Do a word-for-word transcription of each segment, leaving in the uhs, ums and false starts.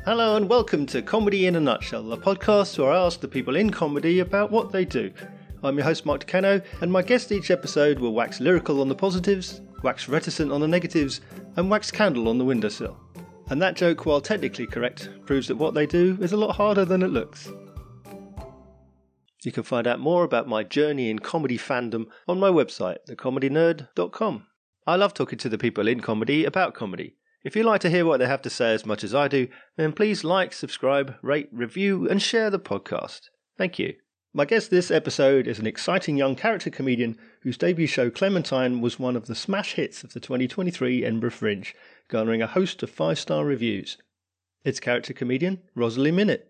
Hello and welcome to Comedy in a Nutshell, a podcast where I ask the people in comedy about what they do. I'm your host Mark Decano, and my guest each episode will wax lyrical on the positives, wax reticent on the negatives, and wax candle on the windowsill. And that joke, while technically correct, proves that what they do is a lot harder than it looks. You can find out more about my journey in comedy fandom on my website, the comedy nerd dot com. I love talking to the people in comedy about comedy. If you'd like to hear what they have to say as much as I do, then please like, subscribe, rate, review, and share the podcast. Thank you. My guest this episode is an exciting young character comedian whose debut show Clementine was one of the smash hits of the twenty twenty-three Edinburgh Fringe, garnering a host of five-star reviews. It's character comedian Rosalie Minute.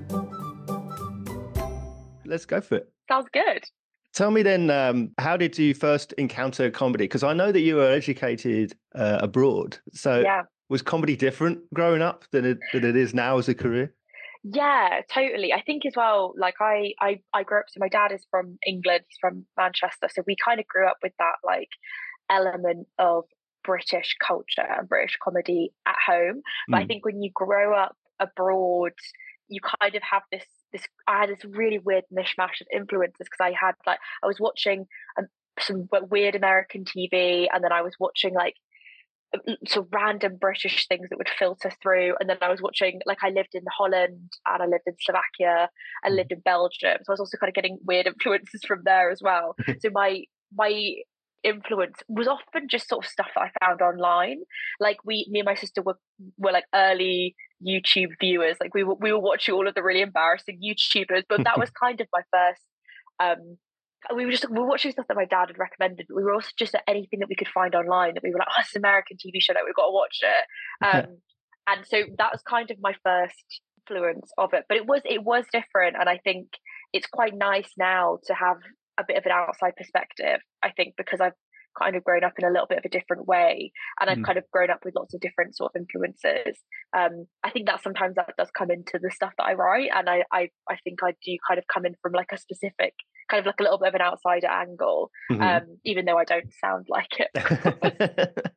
Let's go for it. Sounds good. Tell me then, um, how did you first encounter comedy? Because I know that you were educated uh, abroad. So yeah. Was comedy different growing up than it, than it is now as a career? Yeah, totally. I think as well, like I, I, I grew up, so my dad is from England, he's from Manchester. So we kind of grew up with that like element of British culture and British comedy at home. But mm. I think when you grow up abroad, you kind of have this this I had this really weird mishmash of influences, because I had like I was watching um, some weird American T V, and then I was watching like so random British things that would filter through, and then I was watching, like, I lived in Holland and I lived in Slovakia, I lived in Belgium, so I was also kind of getting weird influences from there as well. So my my influence was often just sort of stuff that I found online. Like we me and my sister were were like early YouTube viewers. Like we were we were watching all of the really embarrassing YouTubers, but that was kind of my first um we were just we were watching stuff that my dad had recommended, but we were also just at anything that we could find online that we were like, oh, it's an American T V show, that we've got to watch it. Um and so that was kind of my first influence of it. But it was it was different, and I think it's quite nice now to have a bit of an outside perspective, I think, because I've kind of grown up in a little bit of a different way, and I've mm. kind of grown up with lots of different sort of influences. Um, I think that sometimes that does come into the stuff that I write, and I, I, I think I do kind of come in from like a specific, kind of like a little bit of an outsider angle, mm-hmm. um, even though I don't sound like it.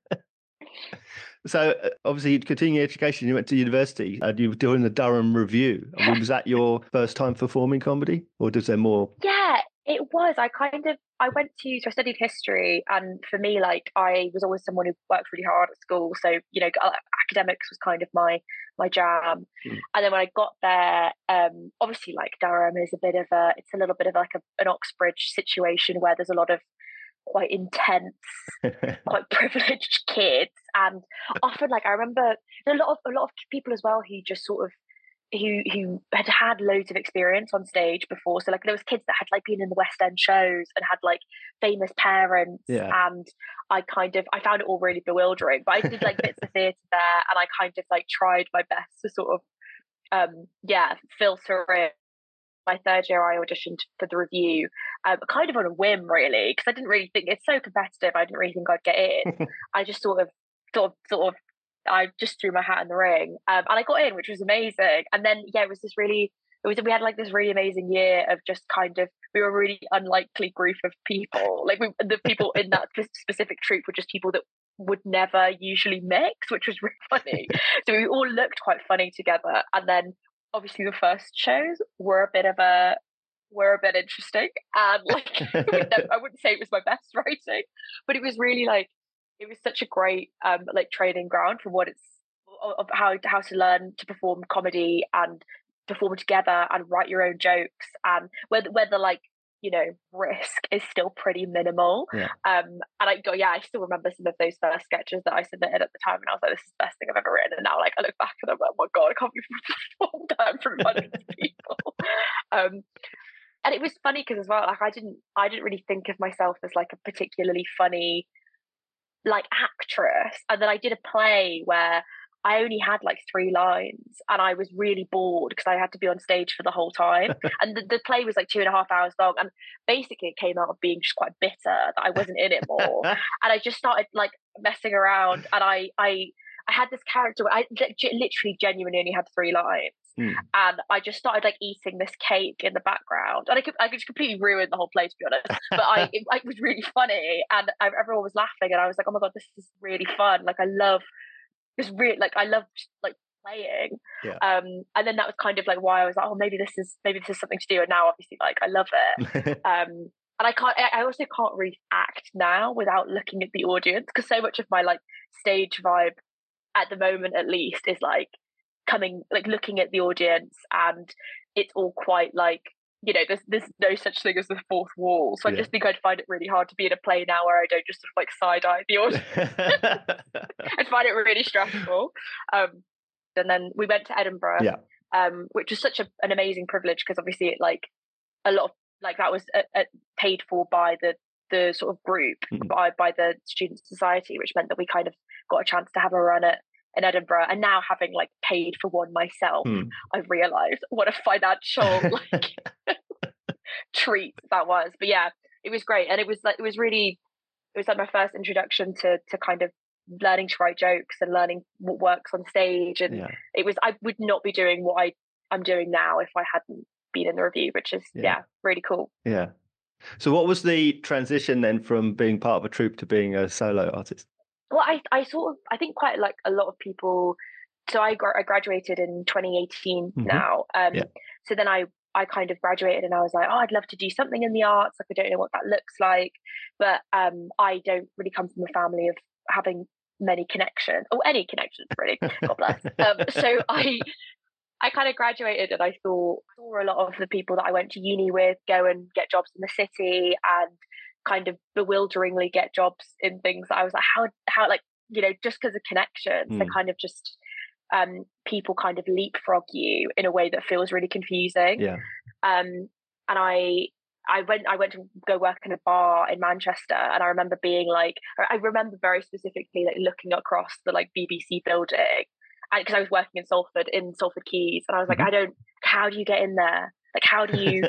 So obviously you continued education, you went to university and you were doing the Durham Review. I mean, was that your first time performing comedy, or was there more? Yeah, it was. I kind of, I went to, so I studied history, and for me, like, I was always someone who worked really hard at school. So, you know, academics was kind of my, my jam. Mm. And then when I got there, um, obviously like Durham is a bit of a, it's a little bit of like a, an Oxbridge situation where there's a lot of quite intense, quite privileged kids. And often, like, I remember a lot of, a lot of people as well who just sort of, who who had had loads of experience on stage before. So like there was kids that had like been in the West End shows and had like famous parents, yeah. And I kind of I found it all really bewildering. But I did like bits of theatre there, and I kind of like tried my best to sort of um yeah filter it. My third year I auditioned for the Review, um, kind of on a whim really, because I didn't really think it's so competitive. I didn't really think I'd get in. I just sort of sort of sort of I just threw my hat in the ring, um, and I got in, which was amazing. And then, yeah, it was this really, it was, we had like this really amazing year of just kind of, we were a really unlikely group of people. Like we, the people in that specific troupe were just people that would never usually mix, which was really funny. So we all looked quite funny together. And then obviously the first shows were a bit of a, were a bit interesting. And like, I wouldn't say it was my best writing, but it was really like, it was such a great um like training ground for what it's of how how to learn to perform comedy and perform together and write your own jokes, and whether whether like, you know, risk is still pretty minimal. Yeah. Um and I go yeah I still remember some of those first sketches that I submitted at the time, and I was like, this is the best thing I've ever written. And now like I look back and I'm like, oh my god, I can't believe I performed that in front of hundreds of people. Um and it was funny because as well, like I didn't I didn't really think of myself as like a particularly funny like actress. And then I did a play where I only had like three lines, and I was really bored because I had to be on stage for the whole time. And the, the play was like two and a half hours long, and basically it came out of being just quite bitter that I wasn't in it more. And I just started like messing around, and I I I had this character where I literally genuinely only had three lines. Mm. And I just started like eating this cake in the background, and I could I could just completely ruin the whole play, to be honest. But I it, it was really funny, and I, everyone was laughing, and I was like, oh my god, this is really fun. Like I love this really like I love like playing. Yeah. Um, and then that was kind of like why I was like, oh, maybe this is maybe this is something to do. And now obviously like I love it. um, and I can't. I also can't really act now without looking at the audience, because so much of my like stage vibe at the moment, at least, is like coming like looking at the audience, and it's all quite like, you know, there's there's no such thing as the fourth wall. So I Yeah. just think I'd find it really hard to be in a play now where I don't just sort of like side eye the audience. I'd find it really stressful. Um, and then we went to Edinburgh, yeah. um, which was such a, an amazing privilege, because obviously it like a lot of like that was a, a paid for by the the sort of group, mm. by by the Student Society, which meant that we kind of got a chance to have a run at in Edinburgh. And now, having like paid for one myself, mm. I've realised what a financial like treat that was. But yeah, it was great, and it was like it was really it was like my first introduction to to kind of learning to write jokes and learning what works on stage. And yeah. it was I would not be doing what I I'm doing now if I hadn't been in the review, which is yeah, yeah really cool. Yeah. So what was the transition then from being part of a troupe to being a solo artist? Well, I I sort of I think quite like a lot of people. So I gra- I graduated in twenty eighteen mm-hmm. now. Um, yeah. So then I I kind of graduated and I was like, oh, I'd love to do something in the arts. Like I don't know what that looks like, but um, I don't really come from a family of having many connections or any connections really. God bless. Um, so I. I kind of graduated and I thought saw a lot of the people that I went to uni with go and get jobs in the city, and kind of bewilderingly get jobs in things that I was like, how, how, like, you know, just because of connections, mm. they kind of just, um, people kind of leapfrog you in a way that feels really confusing. Yeah. Um, and I, I went, I went to go work in a bar in Manchester, and I remember being like, I remember very specifically like looking across the like B B C building, because I was working in Salford, in Salford Quays, and I was like, mm-hmm. I don't, how do you get in there? Like, how do you,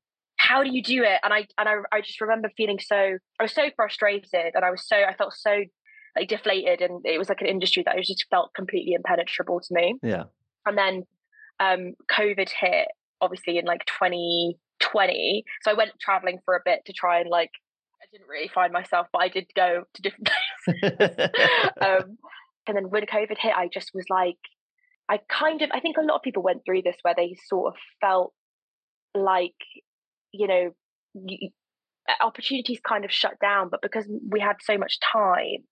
how do you do it? And I, and I, I just remember feeling so, I was so frustrated, and I was so, I felt so like deflated, and it was like an industry that was just felt completely impenetrable to me. Yeah. And then um, COVID hit, obviously in like twenty twenty. So I went traveling for a bit to try and like, I didn't really find myself, but I did go to different places. um, And then when COVID hit, I just was like, I kind of, I think a lot of people went through this where they sort of felt like, you know, you, opportunities kind of shut down, but because we had so much time,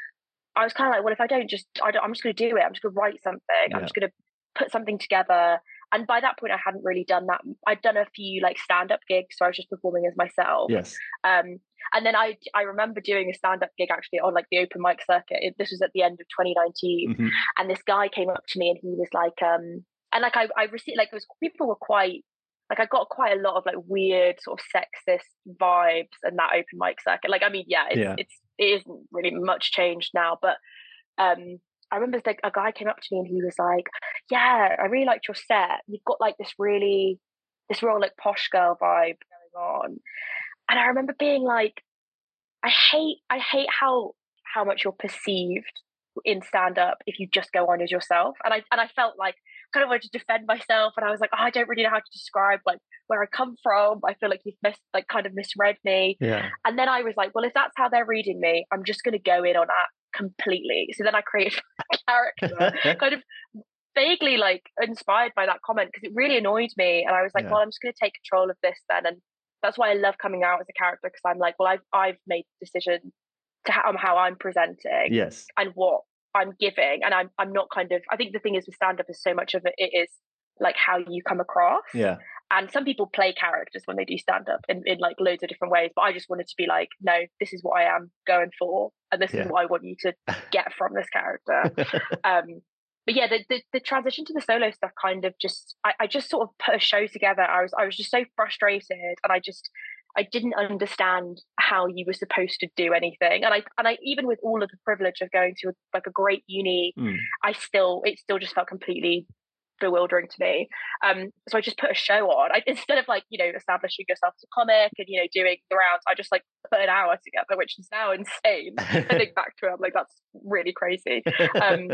I was kind of like, well, if I don't just, I don't, I'm just going to do it. I'm just going to write something. Yeah. I'm just going to put something together. And by that point, I hadn't really done that. I'd done a few like stand-up gigs, so I was just performing as myself. Yes. Um, and then I I remember doing a stand-up gig actually on like the open mic circuit. It, this was at the end of twenty nineteen, mm-hmm. and this guy came up to me and he was like, um, and like I I received like it was people were quite like I got quite a lot of like weird sort of sexist vibes in that open mic circuit. Like I mean, yeah, it's yeah. it's it isn't really much changed now, but um. I remember like a guy came up to me and he was like, yeah, I really liked your set. You've got like this really, this real like posh girl vibe going on. And I remember being like, I hate, I hate how, how much you're perceived in stand up if you just go on as yourself. And I, and I felt like kind of wanted to defend myself. And I was like, oh, I don't really know how to describe like where I come from. I feel like you've mis- like kind of misread me. Yeah. And then I was like, well, if that's how they're reading me, I'm just going to go in on that completely. So then I created a character kind of vaguely like inspired by that comment, because it really annoyed me, and I was like, yeah. well, I'm just going to take control of this then. And that's why I love coming out as a character, because I'm like, well, I've I've made the decision to how, how I'm presenting, yes, and what I'm giving, and I'm I'm not kind of, I think the thing is with stand-up is so much of it, it is like how you come across. Yeah. And some people play characters when they do stand-up in, in like loads of different ways. But I just wanted to be like, no, this is what I am going for. And this yeah. is what I want you to get from this character. um, but yeah, the, the the transition to the solo stuff kind of just, I, I just sort of put a show together. I was I was just so frustrated, and I just, I didn't understand how you were supposed to do anything. And I, and I, even with all of the privilege of going to a, like a great uni, mm. I still, it still just felt completely bewildering to me. Um, so I just put a show on. I, instead of like, you know, establishing yourself as a comic and, you know, doing the rounds, I just like put an hour together, which is now insane. I think back to it, I'm like, that's really crazy. Um,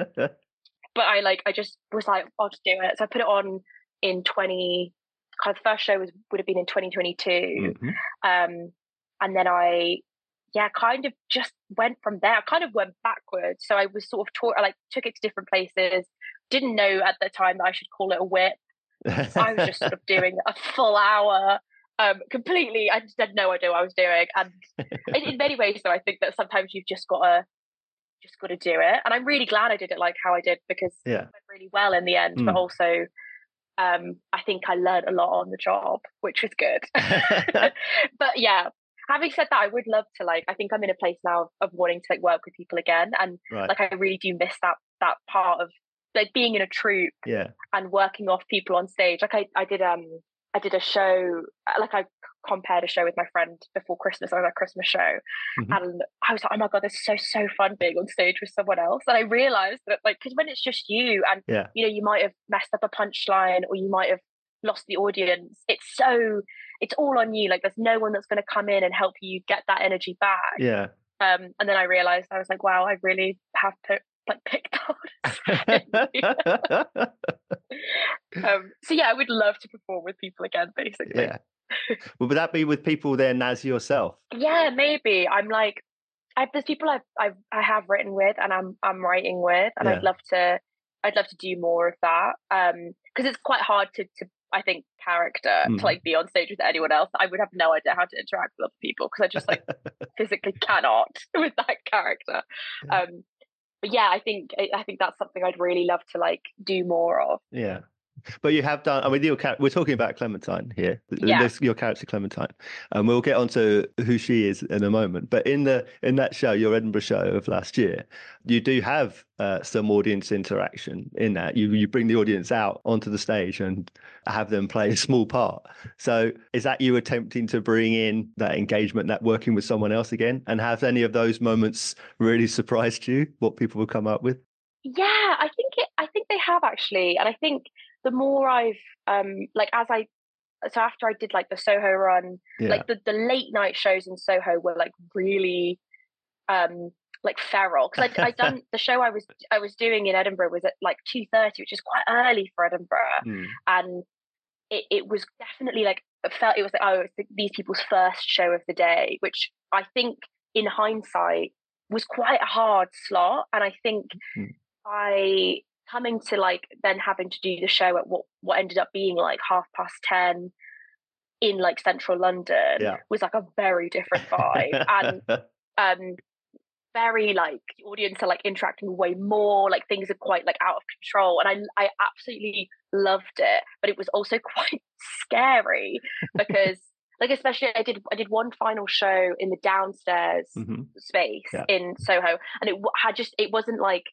but I like, I just was like, I'll just do it. So I put it on in twenty, kind of first show was, would have been in twenty twenty-two. Mm-hmm. Um, and then I, yeah, kind of just went from there. I kind of went backwards. So I was sort of taught, I like took it to different places, didn't know at the time that I should call it a whip. I was just sort of doing a full hour, um, completely. I just had no idea what I was doing, and in, in many ways, though, I think that sometimes you've just got to just got to do it. And I'm really glad I did it like how I did, because yeah. it went really well in the end. Mm. But also, um, I think I learned a lot on the job, which was good. But yeah. Having said that, I would love to, like, I think I'm in a place now of, of wanting to like work with people again, and right. like I really do miss that that part of like being in a troupe, yeah, and working off people on stage. Like I, I did um I did a show, like I compared a show with my friend before Christmas, on a Christmas show, mm-hmm. and I was like, oh my god, this is so so fun being on stage with someone else. And I realized that, like, because when it's just you, and yeah. you know, you might have messed up a punchline, or you might have lost the audience, it's so it's all on you. Like there's no one that's going to come in and help you get that energy back. Yeah. Um, and then I realized, I was like, wow, I really have put like picked on. um, so yeah, I would love to perform with people again, basically. Yeah. Well, would that be with people then as yourself? Yeah, maybe. I'm like, I, there's people I've, I've I have written with, and I'm I'm writing with, and yeah. I'd love to I'd love to do more of that. Um, because it's quite hard to to I think character mm. to like be on stage with anyone else. I would have no idea how to interact with other people, because I just like physically cannot with that character. Yeah. Um, but yeah, I think I think that's something I'd really love to like do more of. Yeah. But you have done, I mean, your char- we're talking about Clementine here. Yeah. This, your character Clementine. And we'll get onto who she is in a moment. But in the in that show, your Edinburgh show of last year, you do have uh, some audience interaction in that. You you bring the audience out onto the stage and have them play a small part. So is that you attempting to bring in that engagement, that working with someone else again? And have any of those moments really surprised you, what people will come up with? Yeah, I think it, I think they have actually. And I think the more I've um like as I so after I did like the Soho run, yeah. like the, the late night shows in Soho were like really um like feral, because I I done the show I was I was doing in Edinburgh was at like two thirty, which is quite early for Edinburgh, mm. and it, it was definitely like it felt it was like, oh, it's these people's first show of the day, which I think in hindsight was quite a hard slot. And I think mm. I coming to like then having to do the show at what what ended up being like half past ten in like central London yeah. was like a very different vibe. And um very like the audience are like interacting way more, like things are quite like out of control, and I I absolutely loved it. But it was also quite scary because like especially I did I did one final show in the downstairs mm-hmm. space yeah. in Soho, and it had just it wasn't like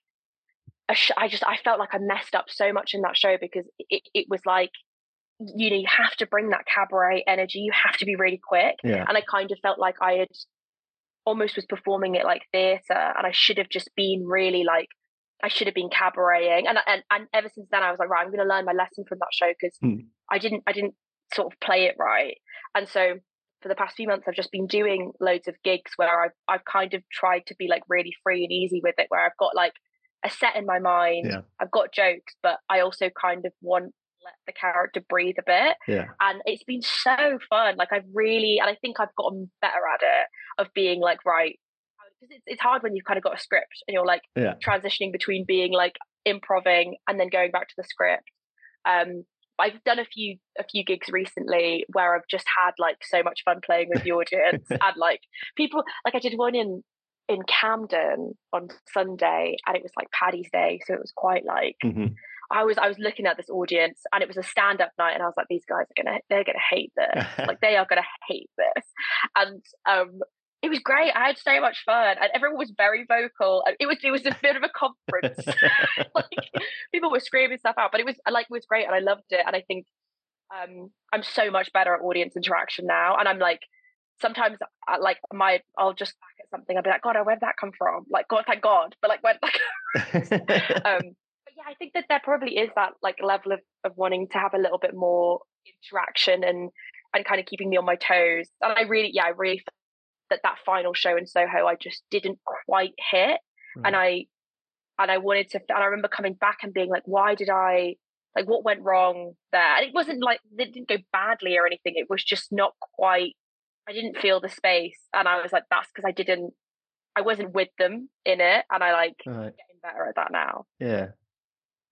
a sh- I just I felt like I messed up so much in that show, because it, it was like, you know, you have to bring that cabaret energy, you have to be really quick, yeah. and I kind of felt like I had almost was performing it like theatre, and I should have just been really like I should have been cabareting, and and and ever since then I was like, right, I'm going to learn my lesson from that show, because hmm. I didn't I didn't sort of play it right. And so for the past few months I've just been doing loads of gigs where I've I've kind of tried to be like really free and easy with it, where I've got like a set in my mind, yeah. I've got jokes, but I also kind of want to let the character breathe a bit. Yeah. And it's been so fun. Like I've really, and I think I've gotten better at it, of being like, right, because it's, it's hard when you've kind of got a script and you're like yeah. transitioning between being like improving and then going back to the script. Um, I've done a few a few gigs recently where I've just had like so much fun playing with the audience and like people, like I did one in in Camden on Sunday, and it was like Paddy's Day, so it was quite like mm-hmm. I was I was looking at this audience, and it was a stand-up night, and I was like, these guys are gonna they're gonna hate this, like they are gonna hate this, and um it was great. I had so much fun, and everyone was very vocal. It was it was a bit of a conference. Like people were screaming stuff out, but it was like it was great, and I loved it. And I think um I'm so much better at audience interaction now, and I'm like. Sometimes, I, like my, I'll just back at something. I'll be like, God, where did that come from? Like, God, thank God. But like, where did that come um, but yeah, I think that there probably is that like level of, of wanting to have a little bit more interaction and and kind of keeping me on my toes. And I really, yeah, I really felt that that final show in Soho, I just didn't quite hit. Right. And I and I wanted to, and I remember coming back and being like, why did I? Like, what went wrong there? And it wasn't like it didn't go badly or anything. It was just not quite. I didn't feel the space, and I was like, that's because I didn't, I wasn't with them in it, and I like right. getting better at that now. Yeah.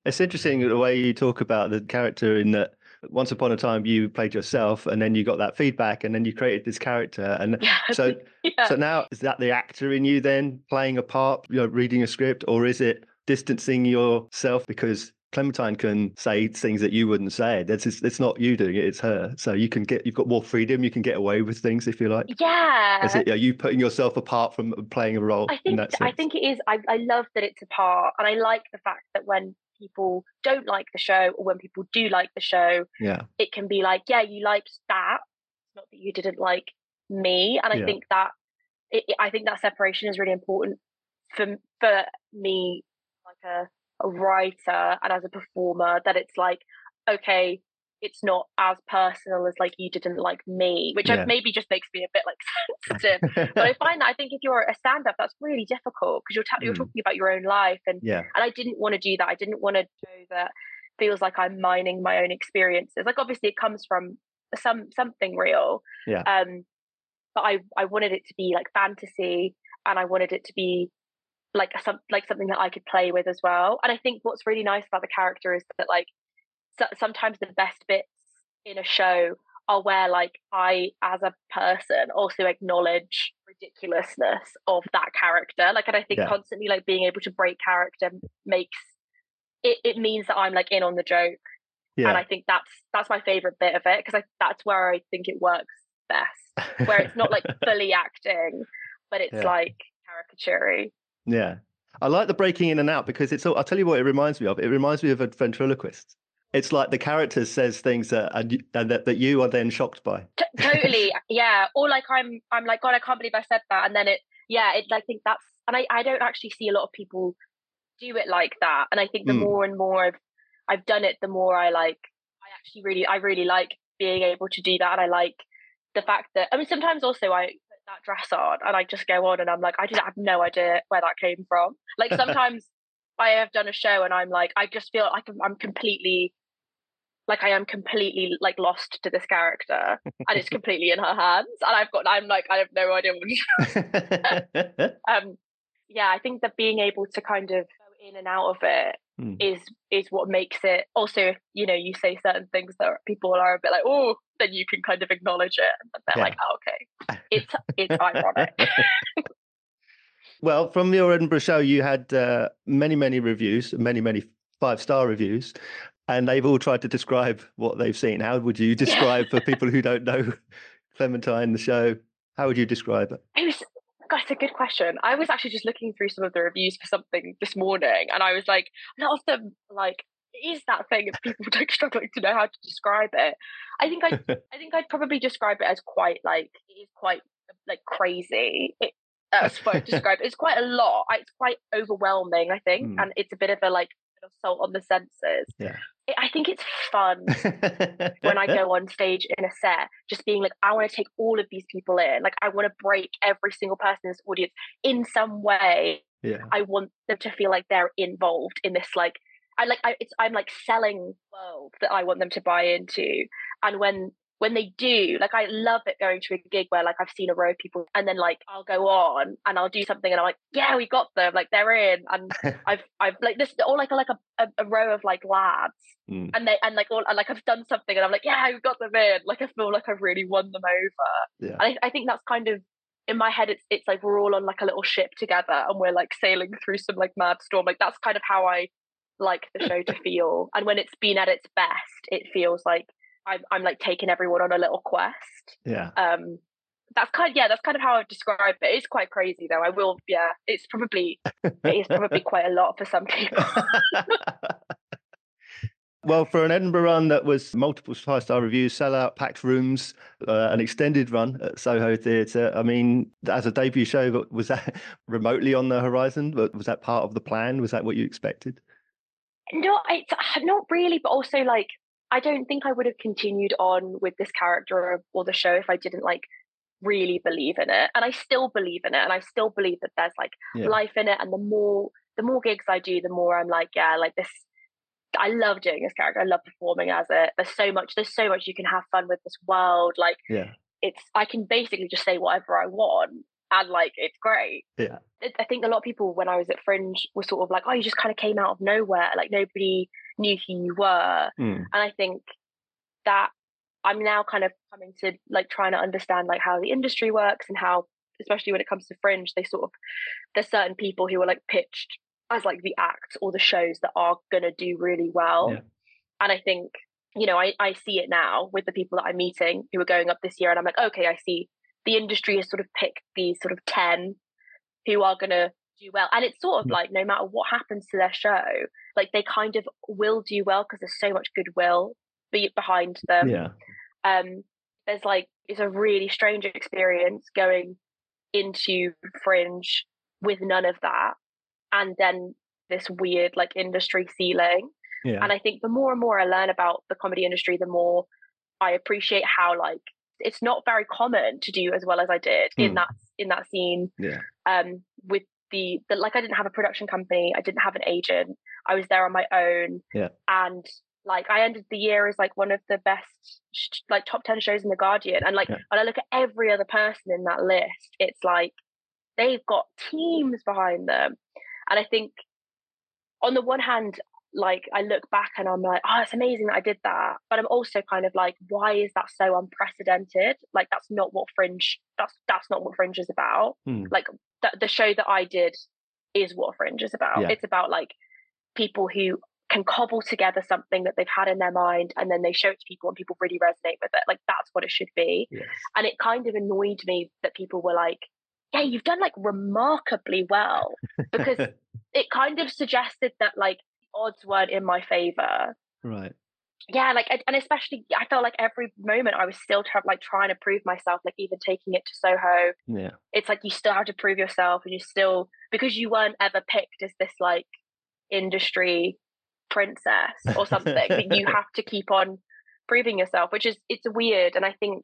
It's interesting the way you talk about the character in that once upon a time you played yourself and then you got that feedback and then you created this character. And Yeah, so yeah. so now is that the actor in you then playing a part, you know, reading a script, or is it distancing yourself because Clementine can say things that you wouldn't say? That's it's, it's not you doing it, it's her. So you can get you've got more freedom, you can get away with things if you like. Is Yeah. it, are you putting yourself apart from playing a role I in think that I sense? think it is. I, I love that it's a part, and I like the fact that when people don't like the show or when people do like the show, Yeah. it can be like, yeah, you liked that, not that you didn't like me. And I Yeah. think that it, I think that separation is really important for for me, like a, a writer and as a performer. That it's like, okay, it's not as personal as like you didn't like me, which Yeah. maybe just makes me a bit like sensitive. But I find that I think if you're a stand-up, that's really difficult because you're ta- you're Mm. talking about your own life, and Yeah. and I didn't want to do that. I didn't want to show that feels like I'm mining my own experiences. Like obviously it comes from some something real, Yeah. um, but I I wanted it to be like fantasy, and I wanted it to be like some like something that I could play with as well. And I think what's really nice about the character is that like so, sometimes the best bits in a show are where like I as a person also acknowledge ridiculousness of that character, like, and I think Yeah. constantly like being able to break character makes it, it means that I'm like in on the joke. Yeah. And I think that's that's my favorite bit of it, because I that's where I think it works best, where it's not like fully acting, but it's Yeah. like caricature. Yeah. I like the breaking in and out because it's all, I'll tell you what it reminds me of. It reminds me of a ventriloquist. It's like the character says things that and, you- and that, that you are then shocked by. T- totally, yeah. Or like I'm I'm like, God, I can't believe I said that, and then it yeah, it I think that's, and I I don't actually see a lot of people do it like that, and I think the Mm. more and more I've I've done it, the more I like I actually really I really like being able to do that, and I like the fact that, I mean, sometimes also I put that dress on and I just go on and I'm like, I just have no idea where that came from. Like sometimes I have done a show and I'm like, I just feel like I'm, I'm completely like I am completely like lost to this character, and it's completely in her hands, and I've got I'm like I have no idea what um yeah, I think that being able to kind of go in and out of it Mm. is is what makes it. Also, if you know you say certain things that people are a bit like, oh, then you can kind of acknowledge it, and they're Yeah. like, oh, okay, it's it's ironic. Well, from your Edinburgh show, you had uh, many, many reviews, many, many five-star reviews, and they've all tried to describe what they've seen. How would you describe for people who don't know Clementine, the show? How would you describe it? It was, gosh, that's a good question. I was actually just looking through some of the reviews for something this morning, and I was like, a lot of them, like, it is that thing of people like struggling to know how to describe it. I think I, I think I'd probably describe it as quite like it is quite like crazy. It, that's what I describe it. It's quite a lot. It's quite overwhelming, I think, Mm. and it's a bit of a like assault on the senses. Yeah. It, I think it's fun when I go on stage in a set, just being like, I want to take all of these people in. Like, I want to break every single person in this audience in some way. Yeah. I want them to feel like they're involved in this. Like, I like, I, it's, I'm like selling world that I want them to buy into. And when when they do, like, I love it going to a gig where like I've seen a row of people, and then like I'll go on and I'll do something, and I'm like, yeah, we got them. Like they're in, and I've I've like this, or like like a, a, a row of like lads. Mm. And they and like all and like I've done something and I'm like, yeah, we got them in. Like I feel like I've really won them over. Yeah. And I, I think that's kind of in my head. It's it's like we're all on like a little ship together and we're like sailing through some like mad storm. Like that's kind of how I like the show to feel. And when it's been at its best, it feels like I'm I'm like taking everyone on a little quest. Yeah. Um, that's kind of, yeah, that's kind of how I describe it. It's quite crazy though. I will, yeah. It's probably it is probably quite a lot for some people. Well, for an Edinburgh run that was multiple five-star reviews, sell-out, packed rooms, uh, an extended run at Soho Theatre, I mean, as a debut show, was that remotely on the horizon? Was that part of the plan? Was that what you expected? No, it's not really, but also like I don't think I would have continued on with this character or, or the show if I didn't like really believe in it. And I still believe in it, and I still believe that there's like Yeah. life in it. And the more the more gigs I do, the more I'm like, yeah, like this. I love doing this character. I love performing as it. There's so much. There's so much you can have fun with this world. Like, Yeah. it's. I can basically just say whatever I want, and like it's great. Yeah. I think a lot of people when I was at Fringe were sort of like, oh, you just kind of came out of nowhere, like nobody knew who you were. Mm. And I think that I'm now kind of coming to like trying to understand like how the industry works and how, especially when it comes to Fringe, they sort of, there's certain people who are like pitched as like the acts or the shows that are going to do really well. Yeah. And I think, you know, I, I see it now with the people that I'm meeting who are going up this year, and I'm like, okay, I see the industry has sort of picked these sort of ten who are going to do well. And it's sort of like no matter what happens to their show, like they kind of will do well because there's so much goodwill be behind them. Yeah. Um, there's like, it's a really strange experience going into Fringe with none of that. And then this weird like industry ceiling. Yeah. And I think the more and more I learn about the comedy industry, the more I appreciate how like it's not very common to do as well as I did mm. in that in that scene. Yeah. Um, with the, the like I didn't have a production company, I didn't have an agent. I was there on my own. Yeah. And like I ended the year as like one of the best like top ten shows in The Guardian. And like yeah. when I look at every other person in that list, it's like they've got teams behind them. And I think on the one hand, like I look back and I'm like, oh, it's amazing that I did that. But I'm also kind of like, why is that so unprecedented? Like that's not what Fringe, that's that's not what Fringe is about. Hmm. Like the, the show that I did is what Fringe is about. Yeah. It's about like people who can cobble together something that they've had in their mind and then they show it to people and people really resonate with it. Like that's what it should be. Yes. And it kind of annoyed me that people were like, yeah, you've done like remarkably well, because it kind of suggested that like odds weren't in my favor. Right. Yeah, like and especially I felt like every moment I was still try, like trying to prove myself, like even taking it to Soho. Yeah. It's like you still have to prove yourself, and you still, because you weren't ever picked as this like industry princess or something, that you have to keep on proving yourself, which is it's weird. And I think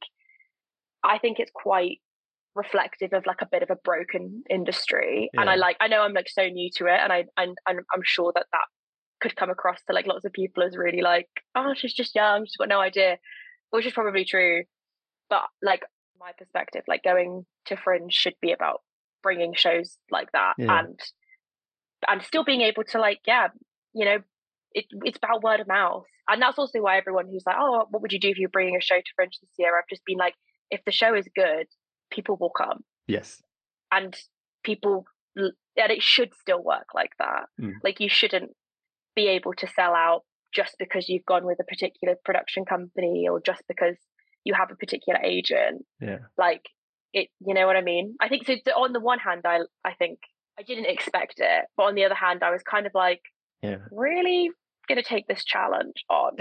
I think it's quite reflective of like a bit of a broken industry. Yeah. And I like I know I'm like so new to it, and I and I'm, I'm sure that that could come across to like lots of people as really like, oh, she's just young, she's got no idea, which is probably true. But like my perspective, like going to Fringe should be about bringing shows like that. Yeah. and and still being able to like, yeah, you know, it, it's about word of mouth. And that's also why everyone who's like, oh, what would you do if you're bringing a show to Fringe this year? I've just been like, if the show is good, people will come. Yes. And people, and it should still work like that. Mm. Like you shouldn't be able to sell out just because you've gone with a particular production company or just because you have a particular agent. Yeah. Like it, you know what I mean? I think so. On the one hand, I I think I didn't expect it, but on the other hand, I was kind of like, yeah, really going to take this challenge on.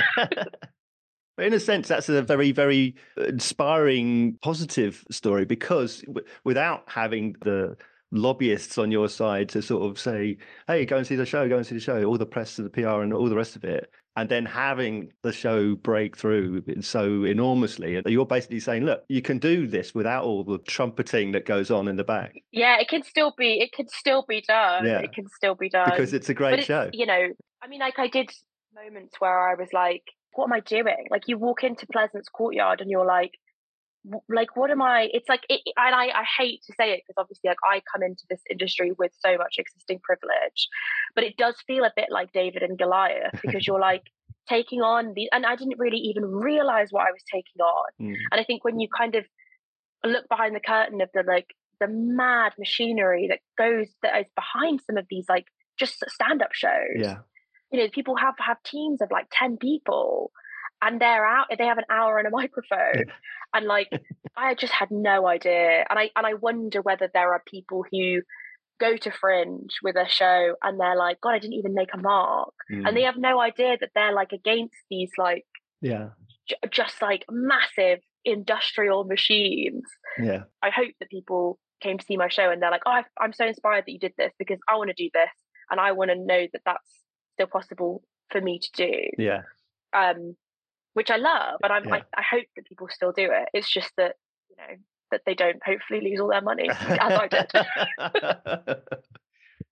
But in a sense, that's a very, very inspiring, positive story, because w- without having the lobbyists on your side to sort of say, hey, go and see the show, go and see the show, all the press and the P R and all the rest of it, and then having the show break through so enormously, you're basically saying, look, you can do this without all the trumpeting that goes on in the back. Yeah, it can still be, it can still be done. Yeah. It can still be done. Because it's a great it's, show. You know, I mean, like I did moments where I was like, what am I doing? Like you walk into Pleasance Courtyard and you're like, like, what am I? It's like, it, and I, I hate to say it because obviously like I come into this industry with so much existing privilege, but it does feel a bit like David and Goliath, because you're like taking on the, and I didn't really even realize what I was taking on. Mm. And I think when you kind of look behind the curtain of the, like the mad machinery that goes, that is behind some of these, like just stand-up shows, yeah. you know, people have, have teams of like ten people and they're out, they have an hour and a microphone. Yeah. And like, I just had no idea. And I, and I wonder whether there are people who go to Fringe with a show and they're like, God, I didn't even make a mark. Mm. And they have no idea that they're like against these like, yeah, j- just like massive industrial machines. Yeah. I hope that people came to see my show and they're like, oh, I, I'm so inspired that you did this because I want to do this. And I want to know that that's still possible for me to do. Yeah. Um, which I love, and I'm, yeah. I, I hope that people still do it. It's just that, you know, that they don't hopefully lose all their money as I did.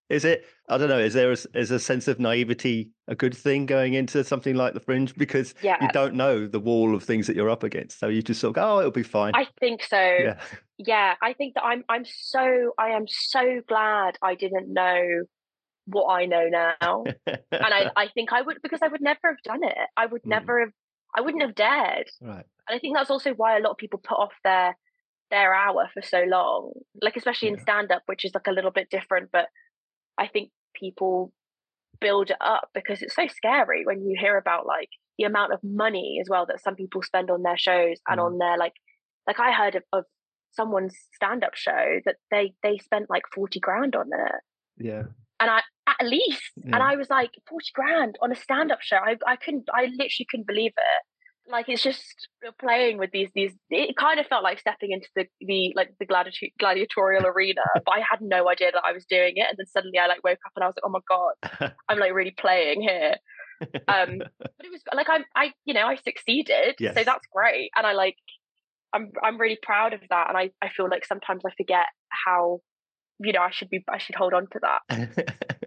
Is it? I don't know. Is there a, is a sense of naivety a good thing going into something like The Fringe, because you Yeah, don't know the wall of things that you're up against, so you just sort of go, oh, it'll be fine. I think so. Yeah. Yeah, I think that I'm I'm so I am so glad I didn't know what I know now. And I, I think I would, because I would never have done it. I would Mm, never have, I wouldn't have dared. right. And I think that's also why a lot of people put off their their hour for so long. Like especially in Yeah. stand up, which is like a little bit different, but I think people build it up because it's so scary when you hear about like the amount of money as well that some people spend on their shows and Mm, on their like like I heard of, of someone's stand up show that they they spent like forty grand on it. yeah. And I at least and Yeah. I was like forty grand on a stand up show. I I couldn't I literally couldn't believe it. Like it's just playing with these these it kind of felt like stepping into the the like the gladi- gladiatorial arena, but I had no idea that I was doing it. And then suddenly I like woke up and I was like, oh my god, I'm like really playing here. Um but it was like I'm I you know I succeeded, so Yes. that's great. And I like I'm I'm really proud of that. And I, I feel like sometimes I forget how, you know, I should be I should hold on to that.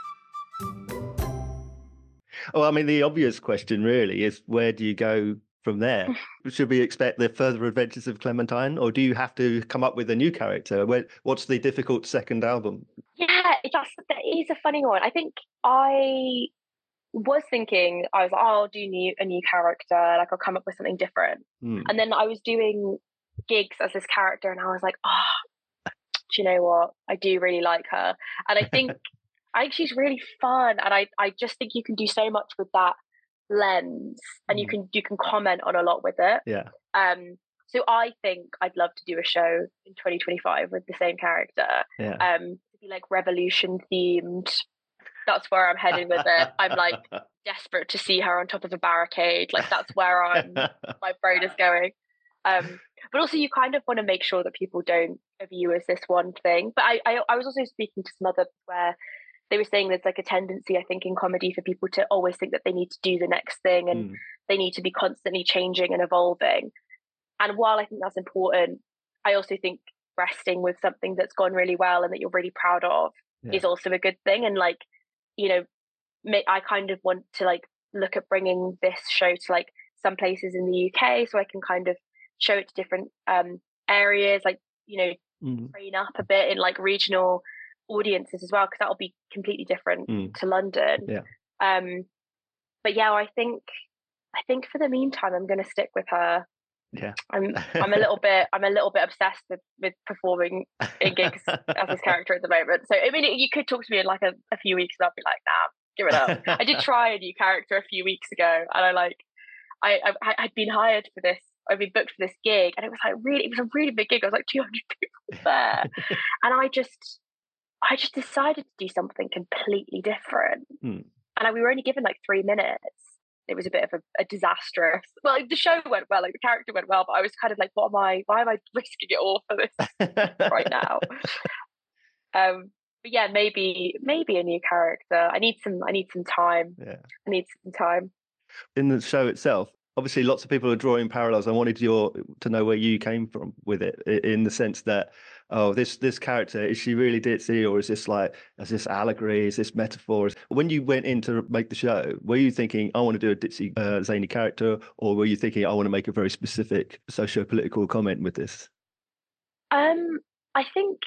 Well, I mean, the obvious question really is, where do you go from there? Should we expect the further adventures of Clementine, or do you have to come up with a new character? Where, what's the difficult second album? Yeah, it- that's that is a funny one. I think I was thinking I was like, oh, I'll do new a new character, like I'll come up with something different. Hmm. And then I was doing gigs as this character, and I was like, oh, do you know what? I do really like her, and I think I think she's really fun, and I I just think you can do so much with that lens, and you Mm. can you can comment on a lot with it. Yeah. Um, so I think I'd love to do a show in twenty twenty-five with the same character. Yeah. Um, to be like revolution themed. That's where I'm heading with it. I'm like desperate to see her on top of a barricade. Like that's where I'm my brain is going. Um, but also you kind of want to make sure that people don't view as this one thing. But I, I I was also speaking to some others where they were saying there's like a tendency, I think, in comedy for people to always think that they need to do the next thing and Mm. they need to be constantly changing and evolving. And while I think that's important, I also think resting with something that's gone really well and that you're really proud of Yeah. is also a good thing. And like, you know, I kind of want to like look at bringing this show to like some places in the U K so I can kind of show it to different um areas, like, you know, Mm. train up a bit in like regional audiences as well, because that'll be completely different Mm. to London. Yeah. Um but yeah, I think I think for the meantime I'm gonna stick with her. Yeah. I'm I'm a little bit I'm a little bit obsessed with, with performing in gigs as this character at the moment. So I mean, you could talk to me in like a, a few weeks and I'll be like, nah, give it up. I did try a new character a few weeks ago, and I like I, I I'd been hired for this. I'd been booked for this gig, and it was like really it was a really big gig. I was like two hundred people there, and I just I just decided to do something completely different. Hmm. And we were only given like three minutes. It was a bit of a, a disastrous. Well, the show went well, like the character went well, but I was kind of like, what am I? Why am I risking it all for this right now? Um, but yeah, maybe maybe a new character. I need some. I need some time. Yeah. I need some time. In the show itself, obviously lots of people are drawing parallels. I wanted your to know where you came from with it, i- in the sense that, oh, this this character, is she really ditzy, or is this like, is this allegory, is this metaphor? When you went in to make the show, were you thinking, I want to do a ditzy, uh, zany character, or were you thinking, I want to make a very specific socio-political comment with this? Um, I think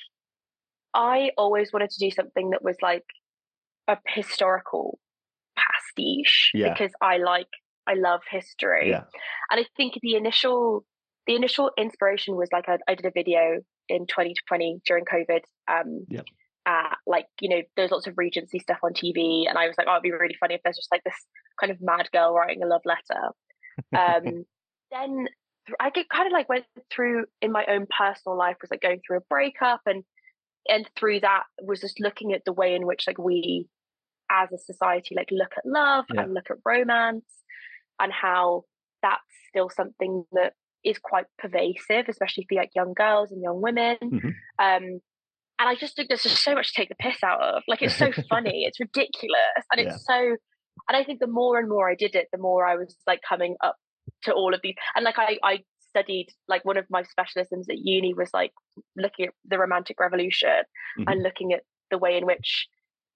I always wanted to do something that was like a historical pastiche Yeah. because I like I love history. Yeah. And I think the initial the initial inspiration was like I, I did a video in twenty twenty during COVID. Um, Yep. uh, like, you know, there's lots of Regency stuff on T V, and I was like, oh, it'd be really funny if there's just like this kind of mad girl writing a love letter. Um, then I get kind of like went through in my own personal life was like going through a breakup, and and through that was just looking at the way in which like we as a society like look at love Yeah. and look at romance, and how that's still something that is quite pervasive, especially for like young girls and young women. Mhm. Um, and I just think there's just so much to take the piss out of. Like it's so funny, it's ridiculous, and Yeah. it's so. And I think the more and more I did it, the more I was like coming up to all of these. And like I, I studied like one of my specialisms at uni was like looking at the Romantic Revolution Mhm. and looking at the way in which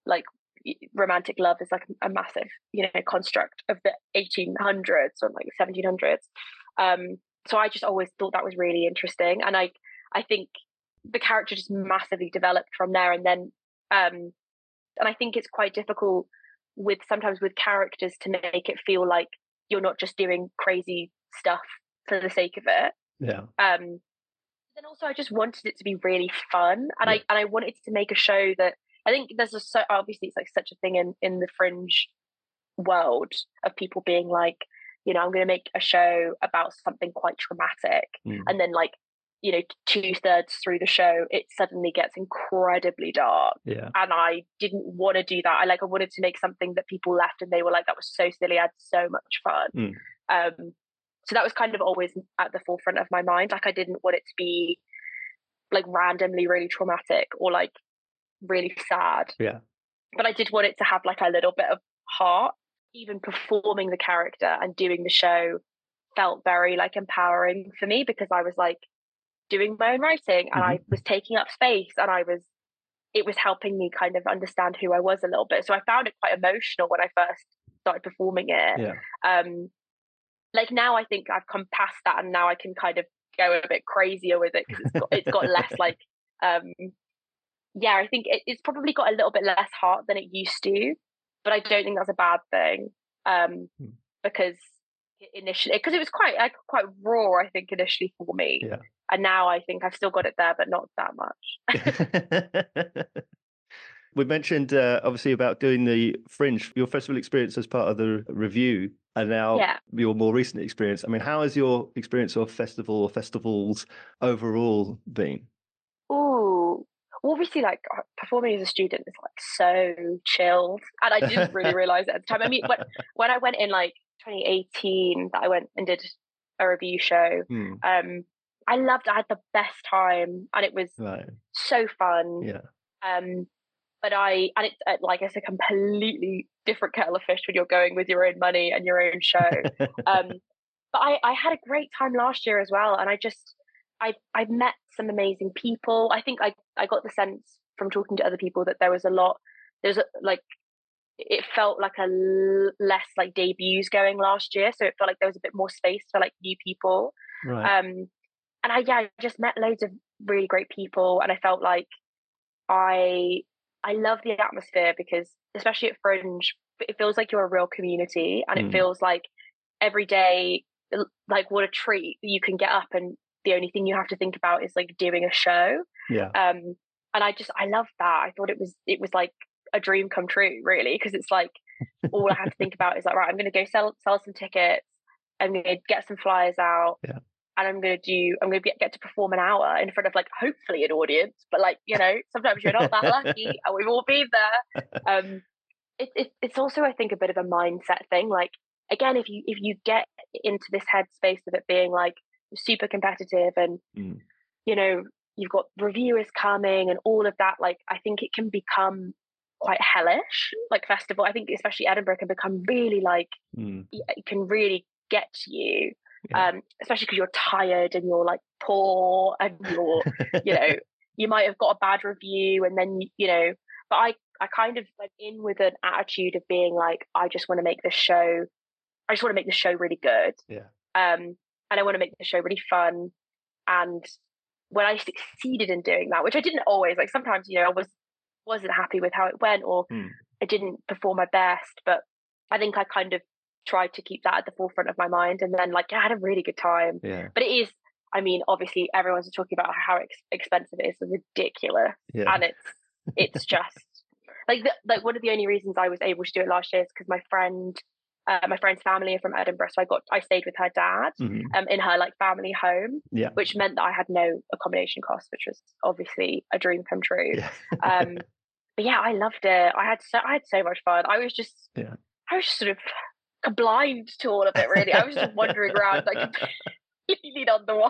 like romantic love is like a massive, you know, construct of the eighteen hundreds or like seventeen hundreds. Um, so I just always thought that was really interesting, and I I think the character just massively developed from there. And then, um, and I think it's quite difficult with sometimes with characters to make it feel like you're not just doing crazy stuff for the sake of it. Yeah. Um, then also I just wanted it to be really fun, and yeah. I and I wanted to make a show that I think there's a so obviously it's like such a thing in in the fringe world of people being like, you know, I'm going to make a show about something quite traumatic, mm. and then like, you know, two thirds through the show, it suddenly gets incredibly dark. Yeah. And I didn't want to do that. I like I wanted to make something that people left and they were like, that was so silly. I had so much fun. Mm. Um, so that was kind of always at the forefront of my mind. Like I didn't want it to be like randomly really traumatic or like really sad. Yeah. But I did want it to have like a little bit of heart. Even performing the character and doing the show felt very like empowering for me, because I was like doing my own writing and mm-hmm. I was taking up space, and I was it was helping me kind of understand who I was a little bit. So I found it quite emotional when I first started performing it. Yeah. Um, like now I think I've come past that, and now I can kind of go a bit crazier with it, because it's got it's got less like um yeah, I think it, it's probably got a little bit less heart than it used to, but I don't think that's a bad thing, um, hmm. because initially, because it was quite like, quite raw, I think initially for me, yeah. and now I think I've still got it there, but not that much. We mentioned uh, obviously about doing the Fringe, your festival experience as part of the review, and now yeah. your more recent experience. I mean, how has your experience of festival or festivals overall been? Ooh. Obviously, like performing as a student is like so chilled, and I didn't really realize it at the time. I mean, when when I went in like twenty eighteen, that I went and did a review show, hmm. um, I loved. I had the best time, and it was right. so fun. Yeah. Um, but I and it's uh, like it's a completely different kettle of fish when you're going with your own money and your own show. um, but I I had a great time last year as well, and I just. I I met some amazing people. I think I, I got the sense from talking to other people that there was a lot, there's a, like, it felt like a l- less like debuts going last year. So it felt like there was a bit more space for like new people. Right. Um, and I, yeah, I just met loads of really great people, and I felt like I, I love the atmosphere, because especially at Fringe, it feels like you're a real community, and mm. it feels like every day, like what a treat you can get up and the only thing you have to think about is like doing a show. Yeah. Um, and I just, I loved that. I thought it was, it was like a dream come true, really. Cause it's like, all I have to think about is like, right, I'm going to go sell, sell some tickets. I'm going to get some flyers out. Yeah. And I'm going to do, I'm going to get, get to perform an hour in front of like, hopefully an audience, but like, you know, sometimes you're not that lucky, and we've all been there. Um, it, it, it's also, I think, a bit of a mindset thing. Like, again, if you, if you get into this headspace of it being like, super competitive, and mm. you know, you've got reviewers coming and all of that, like I think it can become quite hellish, like festival. I think especially Edinburgh can become really like mm. it can really get to you, yeah. um especially because you're tired and you're like poor, and you're you know, you might have got a bad review, and then you know, but I I kind of went in with an attitude of being like, I just want to make this show I just want to make the show really good. Yeah. um And I want to make the show really fun. And when I succeeded in doing that, which I didn't always, like sometimes, you know, I was, wasn't happy with how it went, or mm. I didn't perform my best, but I think I kind of tried to keep that at the forefront of my mind. And then like, I had a really good time. Yeah. But it is, I mean, obviously everyone's talking about how ex- expensive it is. It's ridiculous. Yeah. And it's, it's just like, the, like one of the only reasons I was able to do it last year is because my friend, Uh, my friend's family are from Edinburgh, so I got I stayed with her dad mm-hmm. um, in her like family home, yeah. which meant that I had no accommodation costs, which was obviously a dream come true. Yeah. um, but yeah, I loved it. I had so I had so much fun. I was just yeah. I was just sort of blind to all of it. Really, I was just wandering around like completely none the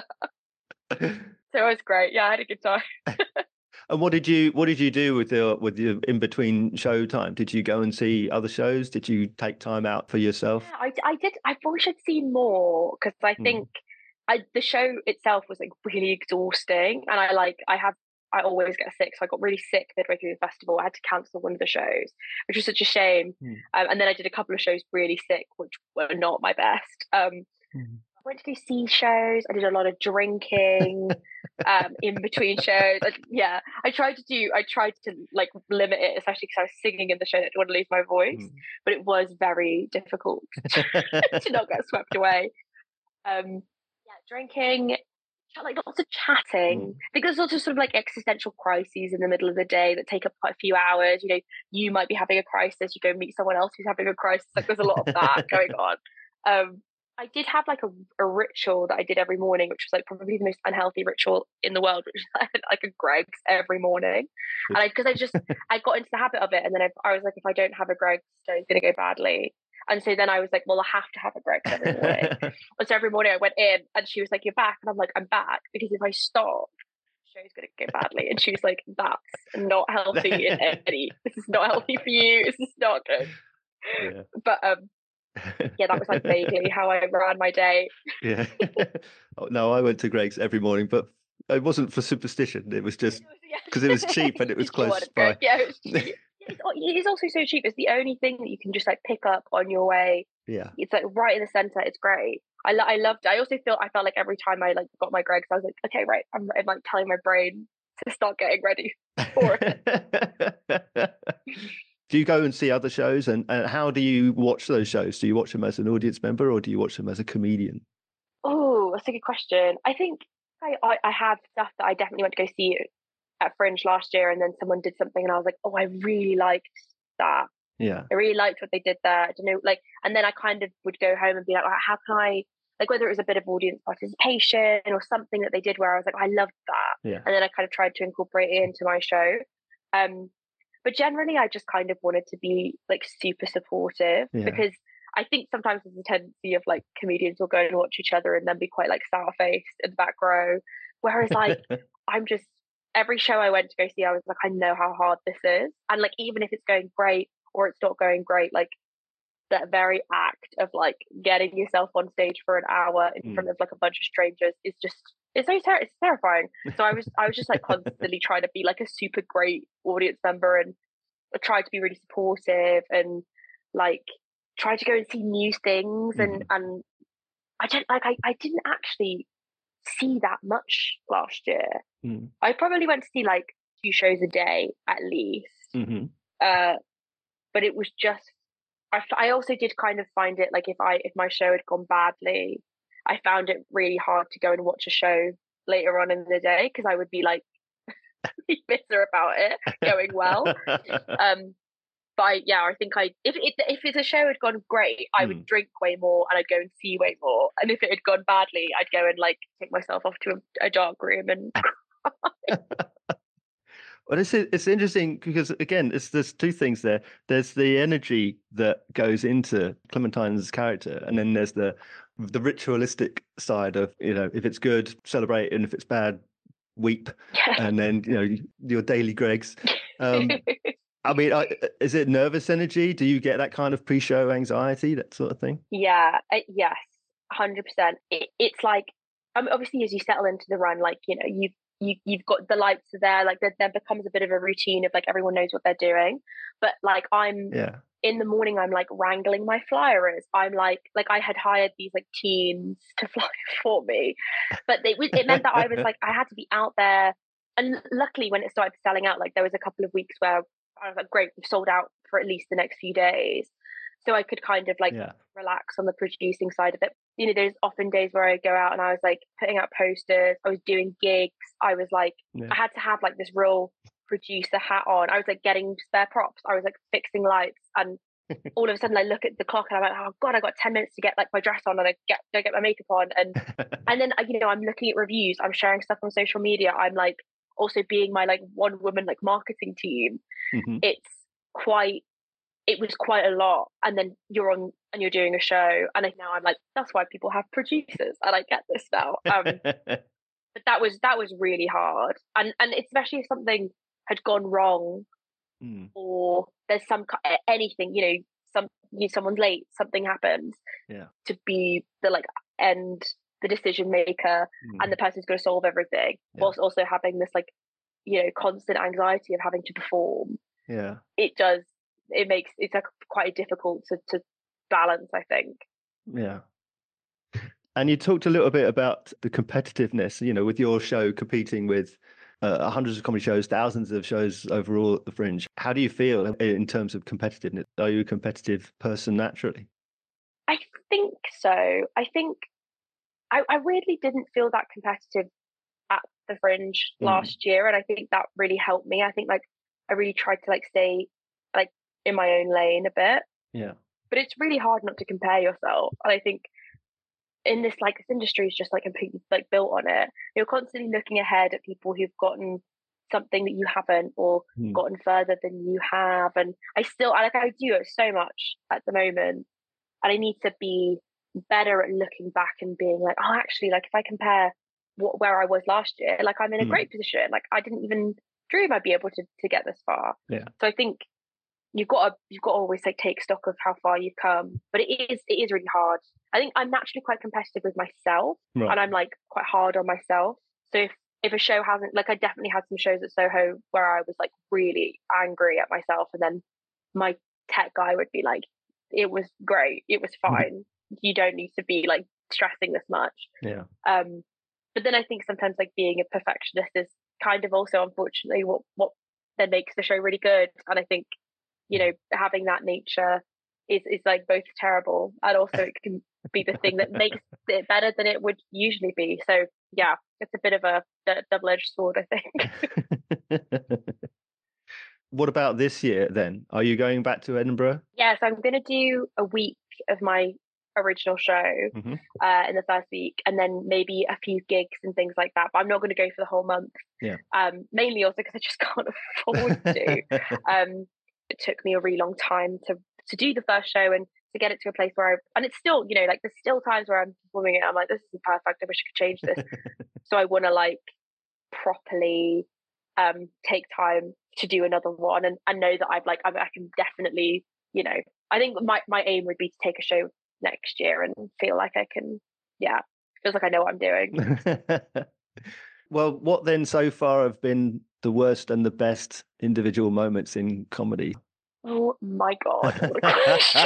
wiser. So it was great. Yeah, I had a good time. And what did you what did you do with the with your in between show time? Did you go and see other shows? Did you take time out for yourself? Yeah, I, I did. I wish I'd seen more, because I think mm. I, the show itself was like really exhausting, and I like I have I always get sick. So I got really sick midway through the festival. I had to cancel one of the shows, which was such a shame. Mm. Um, and then I did a couple of shows really sick, which were not my best. Um, mm. I went to do see shows. I did a lot of drinking um, in between shows. I, yeah, I tried to do, I tried to like limit it, especially because I was singing in the show. I didn't want to lose my voice, mm. but it was very difficult to not get swept away. Um, yeah, drinking, like lots of chatting. Mm. I think there's lots of sort of like existential crises in the middle of the day that take up quite a few hours. You know, you might be having a crisis, you go meet someone else who's having a crisis. Like there's a lot of that going on. Um, I did have like a, a ritual that I did every morning, which was like probably the most unhealthy ritual in the world, which is like, like a Greggs every morning. And I, because I just, I got into the habit of it. And then I, I was like, if I don't have a Greggs, it's going to go badly. And so then I was like, well, I have to have a Greggs every morning. And so every morning I went in and she was like, you're back. And I'm like, I'm back. Because if I stop, the show's going to go badly. And she was like, that's not healthy in any, this is not healthy for you. This is not good. Yeah. But um, yeah, that was like vaguely how I ran my day. Yeah. No, I went to Greggs every morning, but it wasn't for superstition. It was just because it was cheap and it was close by. Yeah, it was cheap. It's also so cheap. It's the only thing that you can just like pick up on your way. Yeah, it's like right in the center. It's great. I lo- I loved it. I also feel I felt like every time I like got my Greggs, I was like, okay, right, I'm, I'm like telling my brain to start getting ready for it. Do you go and see other shows, and, and how do you watch those shows? Do you watch them as an audience member, or do you watch them as a comedian? Oh, that's a good question. I think I I, I have stuff that I definitely went to go see at Fringe last year, and then someone did something and I was like, oh, I really liked that. Yeah. I really liked what they did there. I don't know, like, and then I kind of would go home and be like, oh, how can I, like, whether it was a bit of audience participation or something that they did where I was like, I loved that. Yeah. And then I kind of tried to incorporate it into my show. Um, but generally I just kind of wanted to be like super supportive yeah. because I think sometimes there's a tendency of like comedians will go and watch each other and then be quite like sour-faced in the back row. Whereas like, I'm just, every show I went to go see, I was like, I know how hard this is. And like, even if it's going great or it's not going great, like that very act of like getting yourself on stage for an hour in mm. front of like a bunch of strangers is just, it's so ter- it's terrifying. So I was, I was just like constantly trying to be like a super great audience member and try to be really supportive and like try to go and see new things. Mm. And, and I don't like, I, I didn't actually see that much last year. Mm. I probably went to see like two shows a day at least. Mm-hmm. Uh, but it was just, I, I also did kind of find it like if I, if my show had gone badly, I found it really hard to go and watch a show later on in the day because I would be like bitter about it going well. um, but I, yeah, I think I, if it, if it's a show had gone great, I mm. would drink way more and I'd go and see way more. And if it had gone badly, I'd go and like take myself off to a, a dark room and cry. Well, it's it's interesting because again, it's there's two things there. There's the energy that goes into Clementine's character, and then there's the the ritualistic side of, you know, if it's good, celebrate, and if it's bad, weep, yeah. and then, you know, your daily Greggs. Um, I mean, I, is it nervous energy? Do you get that kind of pre-show anxiety, that sort of thing? Yeah, uh, yes, one hundred percent. It, it's like, I mean, obviously, as you settle into the run, like, you know, you've you you've got the lights are there, like there, there becomes a bit of a routine of like everyone knows what they're doing. But like I'm yeah. in the morning, I'm like wrangling my flyers. I'm like like I had hired these like teens to fly for me, but they it meant that I was like I had to be out there. And luckily, when it started selling out, like there was a couple of weeks where I was like, great, we've sold out for at least the next few days. So I could kind of like yeah. relax on the producing side of it. You know, there's often days where I go out and I was like putting out posters, I was doing gigs, I was like, yeah. I had to have like this real producer hat on. I was like getting spare props, I was like fixing lights, and all of a sudden I look at the clock and I'm like, oh God, I got ten minutes to get like my dress on and I get I get my makeup on. And and then, you know, I'm looking at reviews, I'm sharing stuff on social media, I'm like also being my like one woman like marketing team. Mm-hmm. It's quite it was quite a lot. And then you're on and you're doing a show, and I, now I'm like, that's why people have producers, and I get this now. Um, but that was that was really hard, and and especially if something had gone wrong, mm. or there's some anything, you know, some you someone's late, something happens, yeah, to be the like end the decision maker mm. and the person who's going to solve everything, yeah. whilst also having this like, you know, constant anxiety of having to perform, Yeah. it does, it makes, it's like quite difficult to, to balance, I think. Yeah. And you talked a little bit about the competitiveness, you know, with your show competing with uh, hundreds of comedy shows, thousands of shows overall at the Fringe. How do you feel in terms of competitiveness? Are you a competitive person naturally? I think so. I think I, I weirdly didn't feel that competitive at the Fringe Mm. last year, and I think that really helped me. I think like I really tried to like stay like in my own lane a bit. Yeah. But it's really hard not to compare yourself. And I think in this like this industry is just like completely like built on it. You're constantly looking ahead at people who've gotten something that you haven't, or Mm. gotten further than you have. And I still I like I do it so much at the moment. And I need to be better at looking back and being like, oh, actually, like if I compare what, where I was last year, like I'm in a Mm. great position. Like I didn't even dream I'd be able to to get this far. Yeah. So I think you've got to you've got to always like take stock of how far you've come. But it is it is really hard. I think I'm naturally quite competitive with myself, Right. and I'm like quite hard on myself. So if if a show hasn't, like I definitely had some shows at Soho where I was like really angry at myself, and then my tech guy would be like, it was great, it was fine, you don't need to be like stressing this much. Yeah. Um but then I think sometimes like being a perfectionist is kind of also unfortunately what what then makes the show really good. And I think, you know, having that nature is is like both terrible, and also it can be the thing that makes it better than it would usually be. So yeah, it's a bit of a, a double-edged sword, I think. What about this year then? Are you going back to Edinburgh? Yes, I'm going to do a week of my original show Mm-hmm. uh, in the first week, and then maybe a few gigs and things like that. But I'm not going to go for the whole month. Yeah. Um, mainly also because I just can't afford to. um, it took me a really long time to to do the first show and to get it to a place where I, and it's still, you know, like there's still times where I'm performing it, I'm like, this isn't perfect, I wish I could change this. So I want to like properly um take time to do another one, and, and know that I've like I, I can definitely, you know, I think my, my aim would be to take a show next year and feel like I can, yeah, feels like I know what I'm doing. Well, what then so far have been the worst and the best individual moments in comedy? Oh my god, what a question.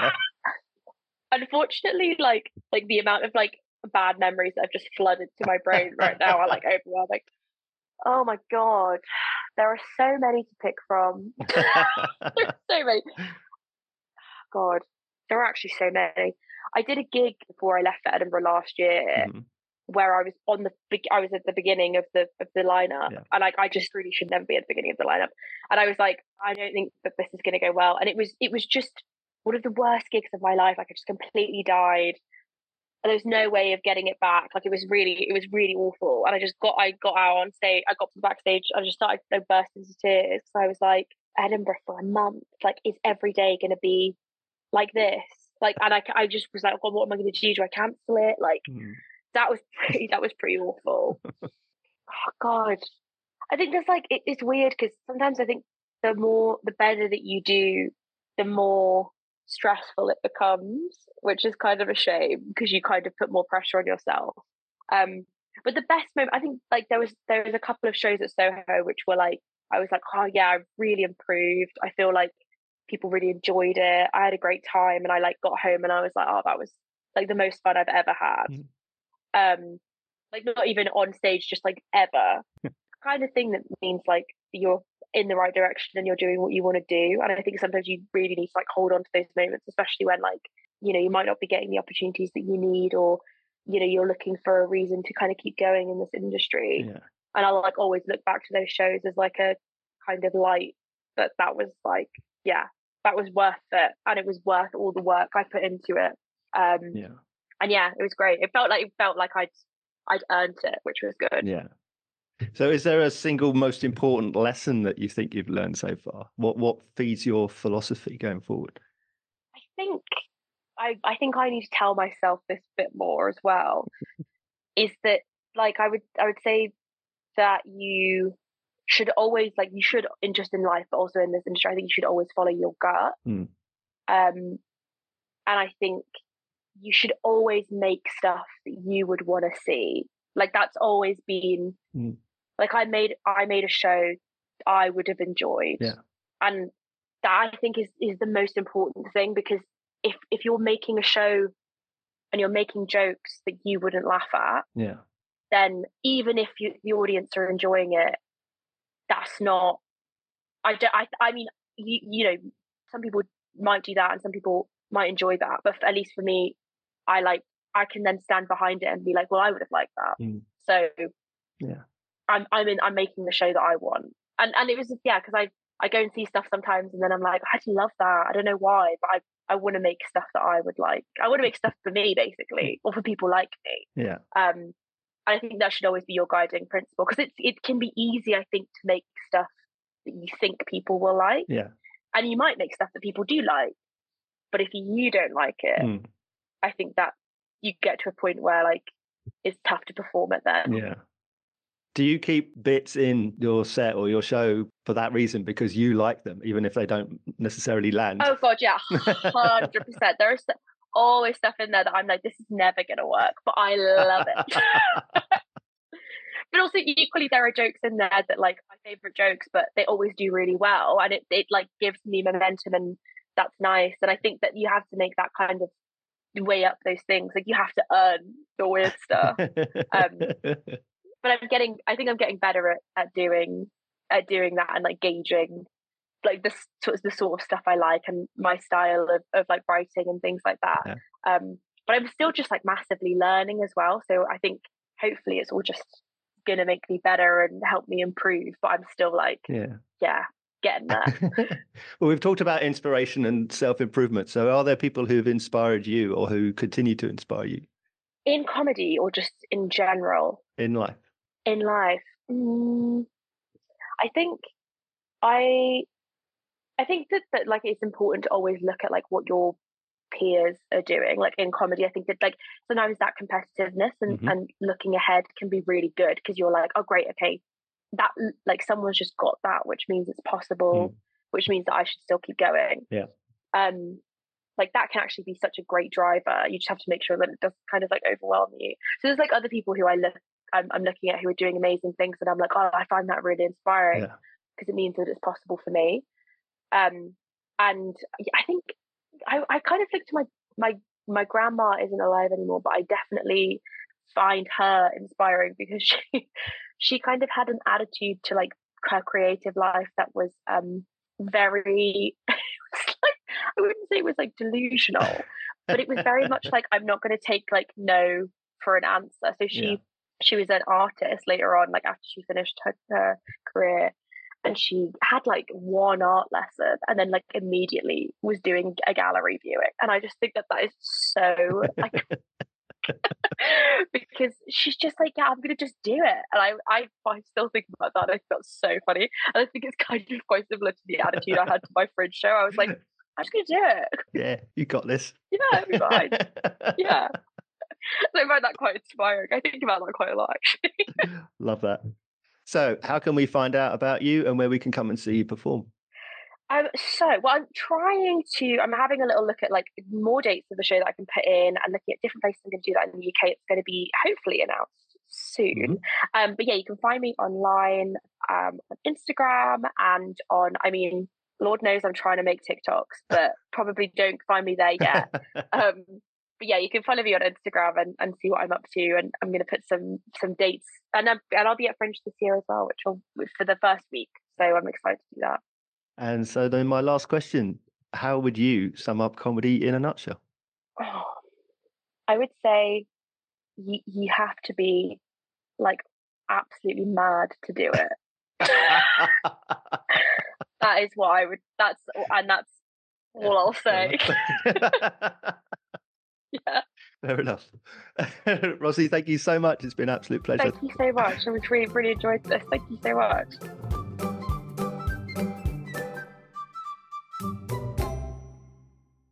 Unfortunately, like like the amount of like bad memories that have just flooded to my brain right now are like overwhelming. Oh my god, there are so many to pick from. There's so many. God, there are actually so many. I did a gig before I left for Edinburgh last year, Mhm. where I was on the I was at the beginning of the of the lineup, Yeah. and like I just really should never be at the beginning of the lineup. And I was like, I don't think that this is going to go well. And it was it was just one of the worst gigs of my life. Like I just completely died. And there was no way of getting it back. Like it was really, it was really awful. And I just got, I got out on stage, I got to the backstage, I just started to burst into tears. So I was like, Edinburgh for a month, like, is every day going to be like this? Like, and I, I just was like, God, what am I going to do? Do I cancel it? Like, Mm. that was pretty, that was pretty awful. Oh God. I think there's like, it, it's weird because sometimes I think the more, the better that you do, the more stressful it becomes, which is kind of a shame because you kind of put more pressure on yourself. Um, but the best moment, I think, like there was there was a couple of shows at Soho which were like, I was like, oh yeah, I've really improved. I feel like people really enjoyed it. I had a great time, and I like got home and I was like, oh, that was like the most fun I've ever had. Mm. Um, like not even on stage, just like ever. Kind of thing that means like you're in the right direction and you're doing what you want to do. And I think sometimes you really need to like hold on to those moments, especially when like, you know, you might not be getting the opportunities that you need, or, you know, you're looking for a reason to kind of keep going in this industry. Yeah. And I'll like always look back to those shows as like a kind of light that that was like, yeah, that was worth it. And it was worth all the work I put into it. Um, Yeah. and yeah, it was great. It felt like, it felt like I'd, I'd earned it, which was good. Yeah. So is there a single most important lesson that you think you've learned so far? What what feeds your philosophy going forward? I think I, I think I need to tell myself this bit more as well. Is that like I would I would say that you should always, like, you should, in just in life, but also in this industry, I think you should always follow your gut. Mm. Um, and I think you should always make stuff that you would want to see. Like that's always been Mm. Like I made I made a show I would have enjoyed. Yeah. And that I think is is the most important thing, because if if you're making a show and you're making jokes that you wouldn't laugh at, yeah, then even if you, the audience are enjoying it, that's not. I don't. I. I mean, you, you know, some people might do that, and some people might enjoy that. But at least for me, I like. I can then stand behind it and be like, well, I would have liked that. Mm. So yeah, I'm. I'm in. I'm making the show that I want, and and it was yeah, because I I go and see stuff sometimes, and then I'm like, I love that. I don't know why, but I. I want to make stuff that I would like. I want to make stuff for me, basically, or for people like me. Yeah. Um, I think that should always be your guiding principle, because it's it can be easy, I think, to make stuff that you think people will like. Yeah. And you might make stuff that people do like, but if you don't like it, mm. I think that you get to a point where like it's tough to perform it then. Yeah. Do you keep bits in your set or your show for that reason, because you like them, even if they don't necessarily land? Oh God, yeah, one hundred percent. There is always stuff in there that I'm like, this is never going to work, but I love it. But also equally, there are jokes in there that like my favorite jokes, but they always do really well. And it, it like gives me momentum, and that's nice. And I think that you have to make that kind of weigh up those things. Like you have to earn the weird stuff. Um, but I'm getting, I think I'm getting better at, at doing, at doing that and like gauging like the sort of the sort of stuff I like and my style of, of like writing and things like that. Yeah. Um, but I'm still just like massively learning as well. So I think hopefully it's all just going to make me better and help me improve. But I'm still like, yeah, yeah, getting there. Well, we've talked about inspiration and self-improvement. So are there people who've inspired you or who continue to inspire you? In comedy or just in general? In life. In life. Mm, I think I I think that, that like it's important to always look at like what your peers are doing. Like in comedy, I think that like sometimes that competitiveness and, mm-hmm. and looking ahead can be really good, because you're like, oh great, okay, that like someone's just got that, which means it's possible, mm. which means that I should still keep going. Yeah. Um, like that can actually be such a great driver. You just have to make sure that it doesn't kind of like overwhelm you. So there's like other people who I look, I'm, I'm looking at who are doing amazing things, and I'm like, oh, I find that really inspiring, because yeah. it means that it's possible for me. Um, and I think I, I kind of look to my, my, my grandma isn't alive anymore, but I definitely find her inspiring, because she, she kind of had an attitude to like her creative life that was, um, very, it was like, I wouldn't say it was like delusional, but it was very much like, I'm not going to take like no for an answer. So she, yeah. she was an artist later on, like after she finished her, her career. And she had like one art lesson and then like immediately was doing a gallery viewing. And I just think that that is so like, because she's just like, yeah, I'm going to just do it. And I, I, I still think about that. I think that's so funny. And I think it's kind of quite similar to the attitude I had to my Fringe show. I was like, I'm just going to do it. Yeah, you got this. Yeah, it'll be fine. Yeah. So I find that quite inspiring. I think about that quite a lot, actually. Love that. So how can we find out about you and where we can come and see you perform? Um, so, well, I'm trying to, I'm having a little look at like more dates of the show that I can put in and looking at different places I'm going to do that in the U K. It's going to be hopefully announced soon. Mm-hmm. Um, but yeah, you can find me online, um, on Instagram and on, I mean, Lord knows I'm trying to make TikToks, but probably don't find me there yet. um, But yeah, you can follow me on Instagram and, and see what I'm up to. And I'm going to put some some dates. And, I'm, and I'll be at Fringe this year as well, which will for the first week. So I'm excited to do that. And so then my last question, how would you sum up comedy in a nutshell? Oh, I would say you, you have to be like absolutely mad to do it. That is what I would, that's, and that's all I'll say. Yeah. Fair enough. Rosie, thank you so much. It's been an absolute pleasure. Thank you so much. I really, really enjoyed this. Thank you so much.